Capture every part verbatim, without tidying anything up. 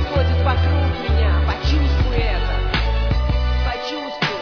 происходит вокруг меня. Почувствуй это, почувствуй.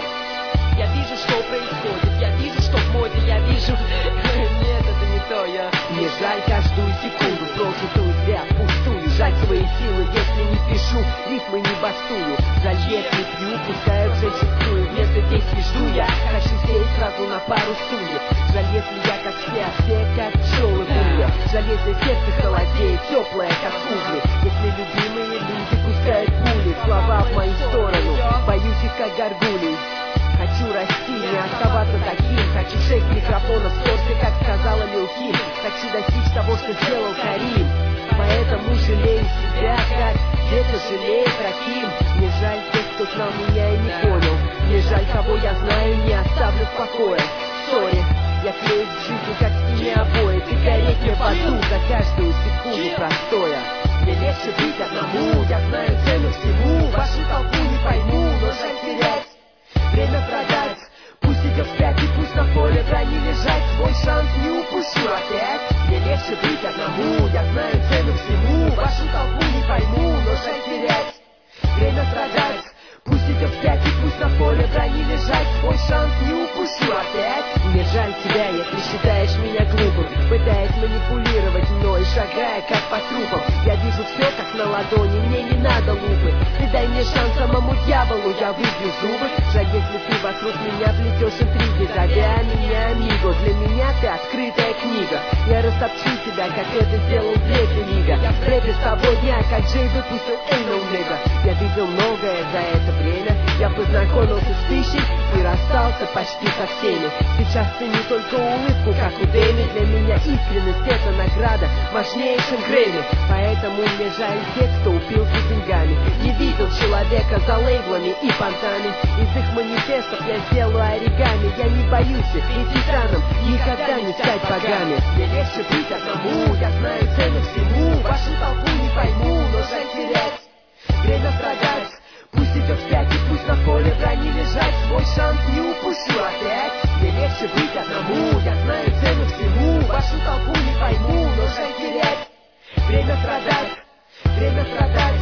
Я вижу, что происходит, я вижу, что в моде, я вижу. Нет, это не то, я. Мне жаль каждую секунду, прожитую зря, пустую. Жаль свои силы, если не пишу, рифмы не бастую. Жаль, если пью, пускай уже чувствую. Вместо действий жду я, хочу сеять сразу на пару стульев. Жаль, если я как все, а все как пчелы пуля. Жаль, если сердце холодеет, теплое, как угли. Если любимые люди пускают пули, слова в мою сторону, боюсь их как горгулей. Хочу расти, не оставаться таким. Хочу шесть микрофонов в торсе, как сказала Лил Ким. Хочу достичь того, что сделал Карим. Поэтому жалею себя, как где-то жалеет Рахим. Мне жаль тех, кто знал меня и не понял. Мне жаль, кого я знаю, не оставлю в покое. Сори, я клеюсь в жизни, как в стене обои. Ты гореть мне в аду за каждую секунду простоя. Мне легче быть одному, я знаю цену всему. Вашу толпу не пойму, но жаль терять. Время страдать, пусть идет вспять и пусть на поле брони лежать. Свой шанс не упущу опять. Мне легче быть одному, я знаю цену всему. Вашу толпу не пойму, но жаль терять. Время страдать, пусть идет вспять и пусть на поле брони лежать. Свой шанс не упущу опять. Мне жаль тебя, если считаешь меня глупым, пытаясь манипулировать мной, шагая как по трупам. Я вижу все как на ладони, мне не надо лупы. Ты дай мне шанс самому дьяволу, я выбью зубы. Жаль, если ты вокруг меня плетешь интриги, зовя меня амиго. Для меня ты открытая книга. Я растопчу тебя, как это сделал Блэк и Лига. В рэпе с того дня, как Джей выпустил Ain't No Nigga. Я видел многое за это время. Я познакомился с тысячей и расстался почти со всеми. Сейчас цени только улыбку, как у Дэми. Для меня искренность — это награда важнее, чем Грэмми. Поэтому мне жаль тех, кто упился деньгами. Не видел человека за лейблами и понтами. Из их манифестов я сделаю оригами. Я не боюсь их, и титаном никогда не стать богами. Мне легче быть одному, я знаю цену всему. Вашу толпу не пойму, но жаль терять. Время страдать, пусть идет вспять и пусть на поле брони лежать. Свой шанс не упущу опять. Мне легче быть одному, я знаю цену всему. Вашу толпу не пойму, но жаль терять. Время страдать, время страдать.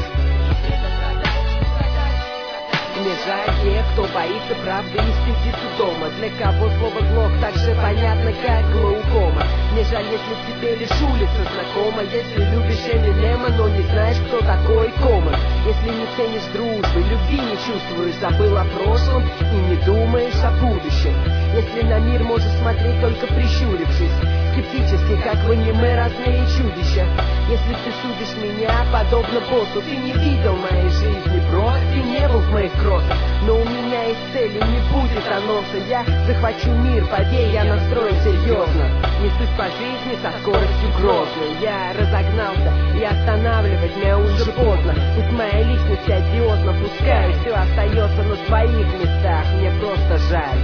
Мне жаль тех, кто боится правды и стыдится дома. Для кого слово «глок» так же понятно, как глаукома. Мне жаль, если тебе лишь улица знакома. Если любишь Эминема, но не знаешь, кто такой Кома. Если не ценишь дружбы, любви не чувствуешь, забыл о прошлом и не думаешь о будущем. Если на мир можешь смотреть только прищурившись, скептически, как в аниме разные чудища. Если ты судишь меня подобно боссу, ты не видел моей жизни, бро. Ты не был в моих кроссах, но у меня есть цели, не будет анонса. Я захвачу мир, поверь, я настроен серьезно. Несусь по жизни со скоростью грозной. Я разогнался, и останавливать меня уже поздно. Пусть моя личность одиозна, пускай все остается на своих местах. Мне просто жаль.